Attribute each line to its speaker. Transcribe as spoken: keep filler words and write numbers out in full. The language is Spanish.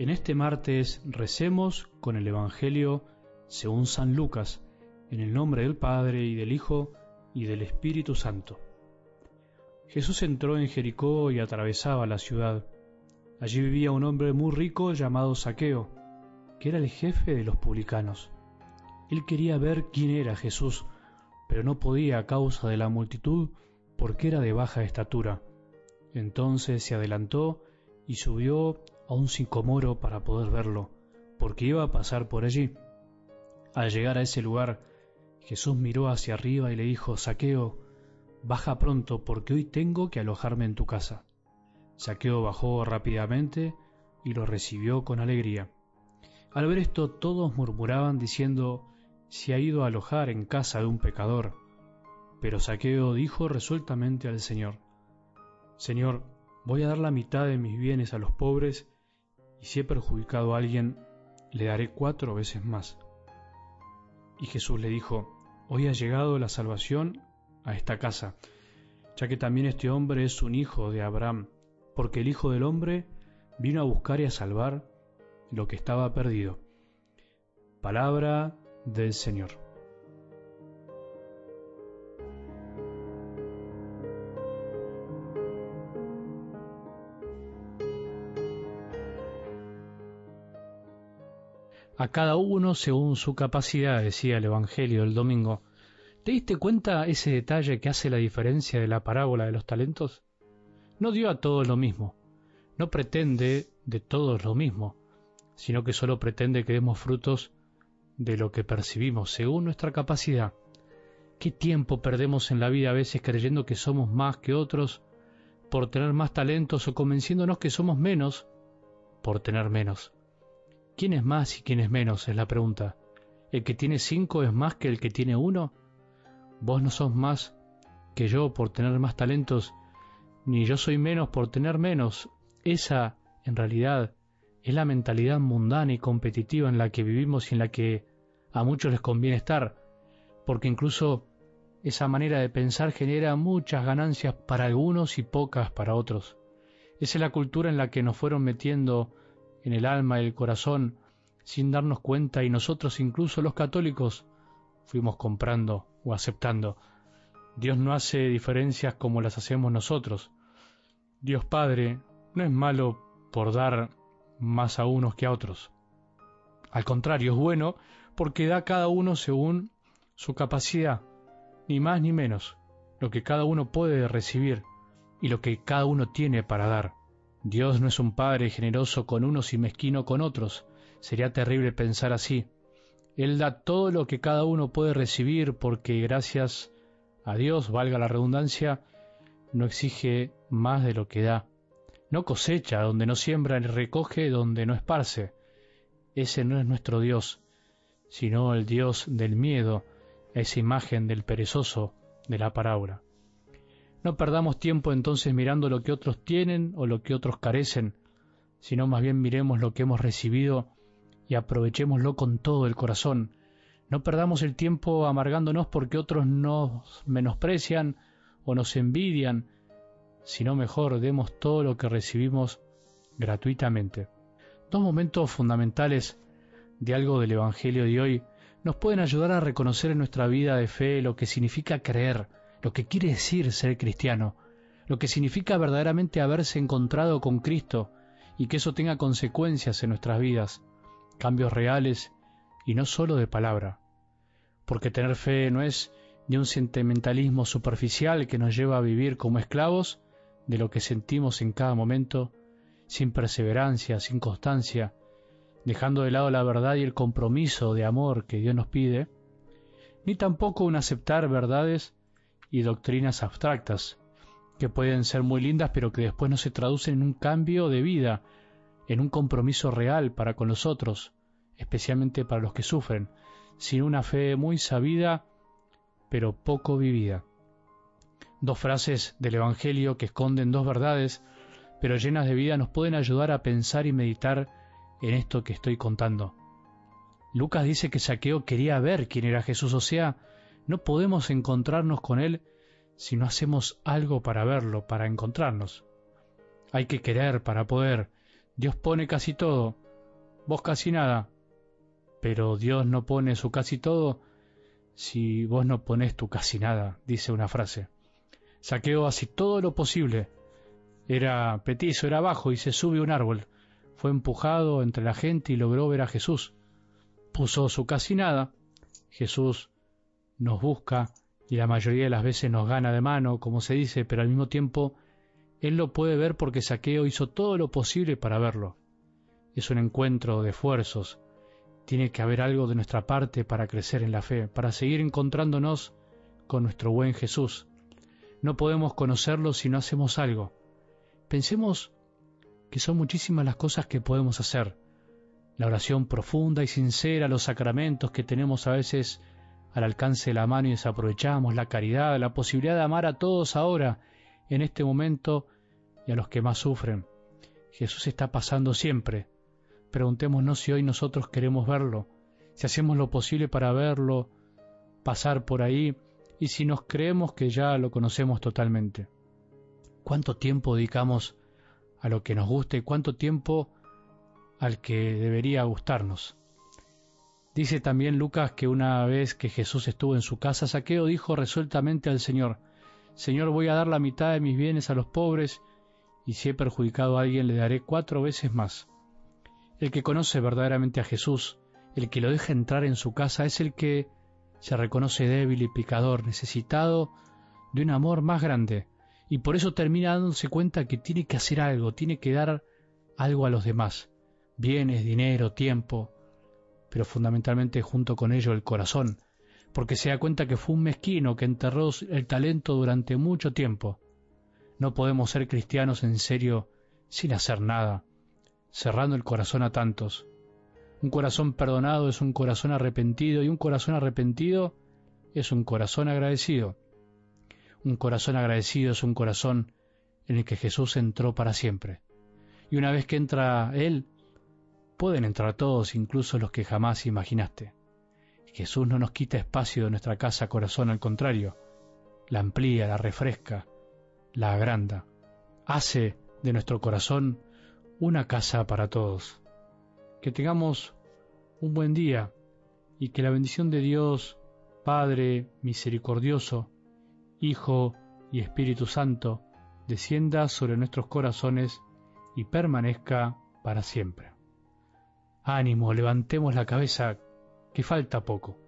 Speaker 1: En este martes recemos con el Evangelio según San Lucas, en el nombre del Padre, y del Hijo, y del Espíritu Santo. Jesús entró en Jericó y atravesaba la ciudad. Allí vivía un hombre muy rico llamado Zaqueo, que era el jefe de los publicanos. Él quería ver quién era Jesús, pero no podía a causa de la multitud, porque era de baja estatura. Entonces se adelantó y subió a un sicomoro para poder verlo, porque iba a pasar por allí. Al llegar a ese lugar, Jesús miró hacia arriba y le dijo: Zaqueo, baja pronto, porque hoy tengo que alojarme en tu casa. Zaqueo bajó rápidamente y lo recibió con alegría. Al ver esto, todos murmuraban diciendo: se ha ido a alojar en casa de un pecador. Pero Zaqueo dijo resueltamente al Señor: Señor, voy a dar la mitad de mis bienes a los pobres, y si he perjudicado a alguien, le daré cuatro veces más. Y Jesús le dijo: hoy ha llegado la salvación a esta casa, ya que también este hombre es un hijo de Abraham, porque el Hijo del Hombre vino a buscar y a salvar lo que estaba perdido. Palabra del Señor. A cada uno según su capacidad, decía el Evangelio del domingo. ¿Te diste cuenta ese detalle que hace la diferencia de la parábola de los talentos? No dio a todos lo mismo, no pretende de todos lo mismo, sino que solo pretende que demos frutos de lo que percibimos según nuestra capacidad. ¿Qué tiempo perdemos en la vida a veces creyendo que somos más que otros por tener más talentos, o convenciéndonos que somos menos por tener menos? ¿Quién es más y quién es menos? Es la pregunta. ¿El que tiene cinco es más que el que tiene uno? Vos no sos más que yo por tener más talentos, ni yo soy menos por tener menos. Esa, en realidad, es la mentalidad mundana y competitiva en la que vivimos y en la que a muchos les conviene estar, porque incluso esa manera de pensar genera muchas ganancias para algunos y pocas para otros. Esa es la cultura en la que nos fueron metiendo en el alma y el corazón sin darnos cuenta, y nosotros, incluso los católicos, fuimos comprando o aceptando. Dios no hace diferencias como las hacemos nosotros. Dios Padre no es malo por dar más a unos que a otros. Al contrario, es bueno porque da a cada uno según su capacidad, ni más ni menos, lo que cada uno puede recibir y lo que cada uno tiene para dar. Dios no es un Padre generoso con unos y mezquino con otros. Sería terrible pensar así. Él da todo lo que cada uno puede recibir porque, gracias a Dios, valga la redundancia, no exige más de lo que da. No cosecha donde no siembra ni recoge donde no esparce. Ese no es nuestro Dios, sino el Dios del miedo, esa imagen del perezoso de la parábola. No perdamos tiempo entonces mirando lo que otros tienen o lo que otros carecen, sino más bien miremos lo que hemos recibido y aprovechémoslo con todo el corazón. No perdamos el tiempo amargándonos porque otros nos menosprecian o nos envidian, sino mejor demos todo lo que recibimos gratuitamente. Dos momentos fundamentales de algo del Evangelio de hoy nos pueden ayudar a reconocer en nuestra vida de fe lo que significa creer, lo que quiere decir ser cristiano, lo que significa verdaderamente haberse encontrado con Cristo y que eso tenga consecuencias en nuestras vidas, cambios reales y no solo de palabra. Porque tener fe no es ni un sentimentalismo superficial que nos lleva a vivir como esclavos de lo que sentimos en cada momento, sin perseverancia, sin constancia, dejando de lado la verdad y el compromiso de amor que Dios nos pide, ni tampoco un aceptar verdades y doctrinas abstractas, que pueden ser muy lindas pero que después no se traducen en un cambio de vida, en un compromiso real para con los otros, especialmente para los que sufren, sin una fe muy sabida pero poco vivida. Dos frases del Evangelio que esconden dos verdades, pero llenas de vida, nos pueden ayudar a pensar y meditar en esto que estoy contando. Lucas dice que Zaqueo quería ver quién era Jesús, o sea, no podemos encontrarnos con Él si no hacemos algo para verlo, para encontrarnos. Hay que querer para poder. Dios pone casi todo, vos casi nada, pero Dios no pone su casi todo si vos no ponés tu casi nada, dice una frase. Zaqueo hace todo lo posible. Era petizo, era bajo y se sube a un árbol. Fue empujado entre la gente y logró ver a Jesús. Puso su casi nada. Jesús nos busca y la mayoría de las veces nos gana de mano, como se dice, pero al mismo tiempo Él lo puede ver porque Zaqueo hizo todo lo posible para verlo. Es un encuentro de esfuerzos. Tiene que haber algo de nuestra parte para crecer en la fe, para seguir encontrándonos con nuestro buen Jesús. No podemos conocerlo si no hacemos algo. Pensemos que son muchísimas las cosas que podemos hacer. La oración profunda y sincera, los sacramentos que tenemos a veces al alcance de la mano y desaprovechamos, la caridad, la posibilidad de amar a todos ahora, en este momento, y a los que más sufren. Jesús está pasando siempre. Preguntémonos si hoy nosotros queremos verlo, si hacemos lo posible para verlo, pasar por ahí, y si nos creemos que ya lo conocemos totalmente. ¿Cuánto tiempo dedicamos a lo que nos gusta y cuánto tiempo al que debería gustarnos? Dice también Lucas que una vez que Jesús estuvo en su casa, Zaqueo dijo resueltamente al Señor: Señor, voy a dar la mitad de mis bienes a los pobres, y si he perjudicado a alguien le daré cuatro veces más. El que conoce verdaderamente a Jesús, el que lo deja entrar en su casa, es el que se reconoce débil y pecador, necesitado de un amor más grande, y por eso termina dándose cuenta que tiene que hacer algo, tiene que dar algo a los demás, bienes, dinero, tiempo, pero fundamentalmente junto con ello el corazón, porque se da cuenta que fue un mezquino que enterró el talento durante mucho tiempo. No podemos ser cristianos en serio sin hacer nada, cerrando el corazón a tantos. Un corazón perdonado es un corazón arrepentido, y un corazón arrepentido es un corazón agradecido. Un corazón agradecido es un corazón en el que Jesús entró para siempre. Y una vez que entra Él, pueden entrar todos, incluso los que jamás imaginaste. Jesús no nos quita espacio de nuestra casa corazón, al contrario, la amplía, la refresca, la agranda. Hace de nuestro corazón una casa para todos. Que tengamos un buen día y que la bendición de Dios, Padre misericordioso, Hijo y Espíritu Santo, descienda sobre nuestros corazones y permanezca para siempre. Ánimo, levantemos la cabeza, que falta poco.